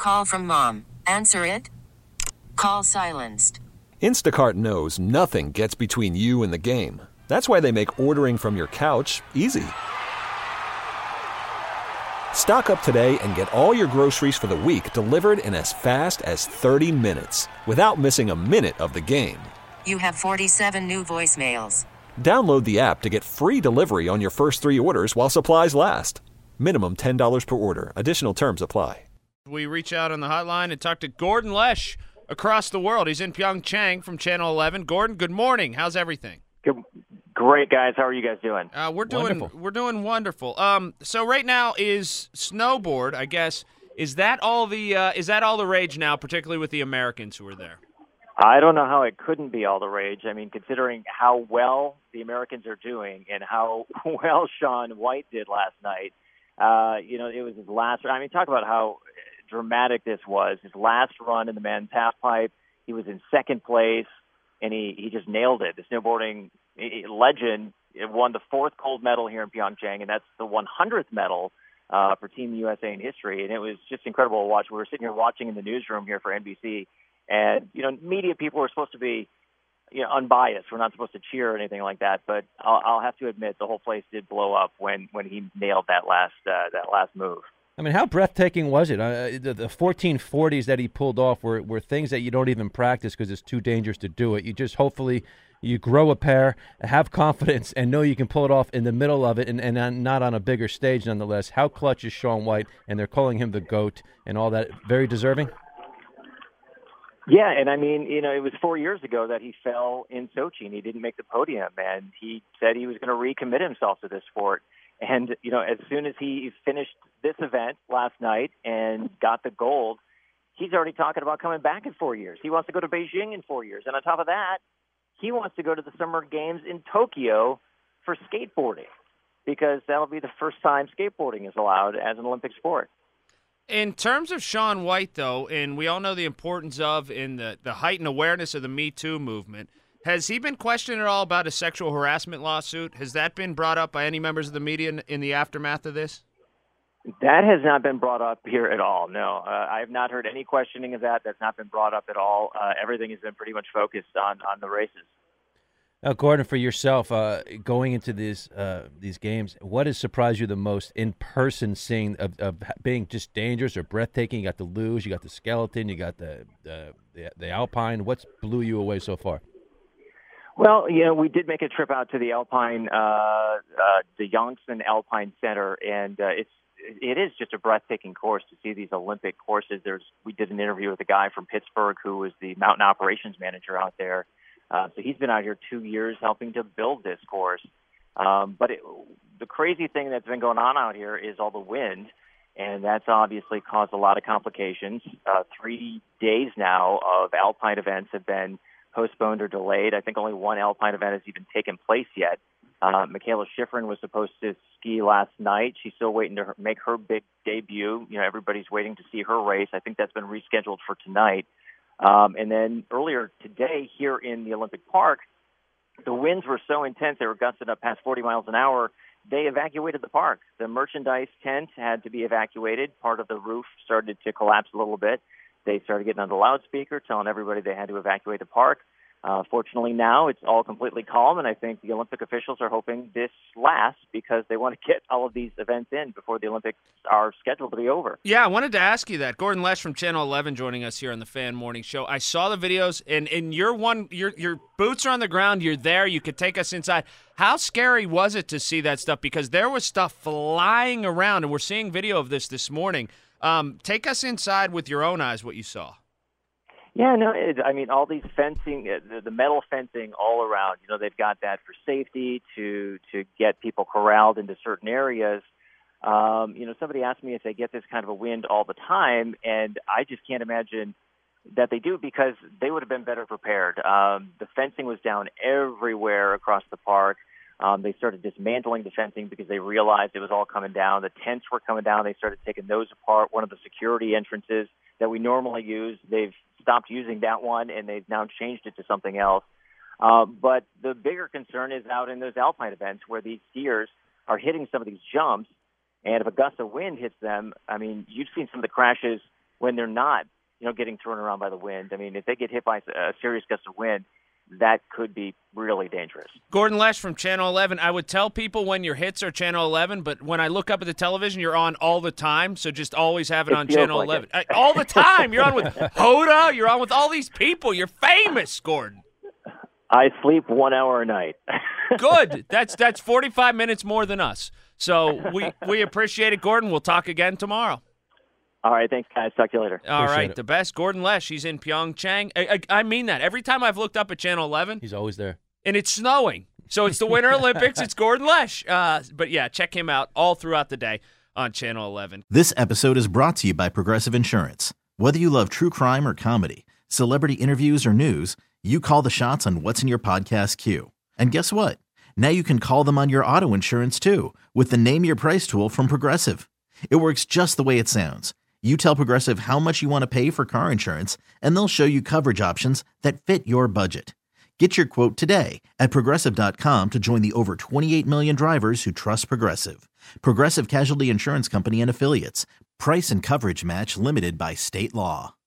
Call from mom. Answer it. Call silenced. Instacart knows nothing gets between you and the game. That's why they make ordering from your couch easy. Stock up today and get all your groceries for the week delivered in as fast as 30 minutes without missing a minute of the game. You have 47 new voicemails. Download the app to get free delivery on your first 3 orders while supplies last. Minimum $10 per order. Additional terms apply. We reach out on the hotline and talk to Gordon Lesh across the world. He's in Pyeongchang from Channel 11. Gordon, good morning. How's everything? Good. Great, guys. How are you guys doing? We're doing wonderful. So right now is snowboard, I guess. Is that all the rage now, particularly with the Americans who are there? I don't know how it couldn't be all the rage. I mean, considering how well the Americans are doing and how well Shaun White did last night. It was his last. I mean, talk about how dramatic this was. His last run in the men's halfpipe. He was in second place, and he just nailed it. The snowboarding legend won the 4th gold medal here in Pyeongchang, and that's the 100th medal for Team USA in history. And it was just incredible to watch. We were sitting here watching in the newsroom here for NBC, and media people are supposed to be unbiased. We're not supposed to cheer or anything like that. But I'll have to admit, the whole place did blow up when he nailed that last move. I mean, how breathtaking was it? The 1440s that he pulled off were things that you don't even practice because it's too dangerous to do it. You just hopefully you grow a pair, have confidence, and know you can pull it off in the middle of it and not on a bigger stage nonetheless. How clutch is Shaun White, and they're calling him the GOAT and all that. Very deserving? Yeah, and I mean, it was 4 years ago that he fell in Sochi and he didn't make the podium, and he said he was going to recommit himself to this sport. And, as soon as he finished this event last night and got the gold, he's already talking about coming back in 4 years. He wants to go to Beijing in 4 years. And on top of that, he wants to go to the Summer Games in Tokyo for skateboarding because that'll be the first time skateboarding is allowed as an Olympic sport. In terms of Shaun White, though, and we all know the importance of in the heightened awareness of the Me Too movement, has he been questioned at all about a sexual harassment lawsuit? Has that been brought up by any members of the media in the aftermath of this? That has not been brought up here at all, no. I have not heard any questioning of that. That's not been brought up at all. Everything has been pretty much focused on the races. Gordon, for yourself, going into these games, what has surprised you the most in person, seeing of being just dangerous or breathtaking? You got the luge, you got the skeleton, you got the alpine. What's blew you away so far? Well, we did make a trip out to the Alpine, the Yongsan Alpine Center, and it is just a breathtaking course to see these Olympic courses. We did an interview with a guy from Pittsburgh who was the mountain operations manager out there. So he's been out here 2 years helping to build this course. But the crazy thing that's been going on out here is all the wind, and that's obviously caused a lot of complications. 3 days now of Alpine events have been postponed or delayed. I think only one Alpine event has even taken place yet. Michaela Schifrin was supposed to ski last night. She's still waiting to make her big debut. Everybody's waiting to see her race. I think that's been rescheduled for tonight. And then earlier today here in the Olympic Park, the winds were so intense, they were gusting up past 40 miles an hour, they evacuated the park. The merchandise tent had to be evacuated. Part of the roof started to collapse a little bit. They started getting on the loudspeaker, telling everybody they had to evacuate the park. Fortunately, now it's all completely calm, and I think the Olympic officials are hoping this lasts because they want to get all of these events in before the Olympics are scheduled to be over. Yeah, I wanted to ask you that. Gordon Lesh from Channel 11 joining us here on the Fan Morning Show. I saw the videos, and your boots are on the ground. You're there. You could take us inside. How scary was it to see that stuff? Because there was stuff flying around, and we're seeing video of this morning. Take us inside with your own eyes what you saw. Yeah, no, all these fencing, the metal fencing all around, they've got that for safety to get people corralled into certain areas. Somebody asked me if they get this kind of a wind all the time, and I just can't imagine that they do because they would have been better prepared. The fencing was down everywhere across the park. They started dismantling the fencing because they realized it was all coming down. The tents were coming down. They started taking those apart. One of the security entrances that we normally use, they've stopped using that one, and they've now changed it to something else. But the bigger concern is out in those Alpine events where these skiers are hitting some of these jumps, and if a gust of wind hits them, you've seen some of the crashes when they're not, getting thrown around by the wind. I mean, if they get hit by a serious gust of wind, that could be really dangerous. Gordon Lesh from Channel 11. I would tell people when your hits are Channel 11, but when I look up at the television, you're on all the time, so just always have it on Channel 11. All the time. You're on with Hoda. You're on with all these people. You're famous, Gordon. I sleep 1 hour a night. Good. That's 45 minutes more than us. So we appreciate it, Gordon. We'll talk again tomorrow. All right, thanks, guys. Talk to you later. All Appreciate right, it. the best, Gordon Lesh. He's in Pyeongchang. I mean that. Every time I've looked up at Channel 11, He's always there. and it's snowing. So it's the Winter Olympics. It's Gordon Lesh. But, yeah, check him out all throughout the day on Channel 11. This episode is brought to you by Progressive Insurance. Whether you love true crime or comedy, celebrity interviews or news, you call the shots on what's in your podcast queue. And guess what? Now you can call them on your auto insurance, too, with the Name Your Price tool from Progressive. It works just the way it sounds. You tell Progressive how much you want to pay for car insurance, and they'll show you coverage options that fit your budget. Get your quote today at Progressive.com to join the over 28 million drivers who trust Progressive. Progressive Casualty Insurance Company and Affiliates. Price and coverage match limited by state law.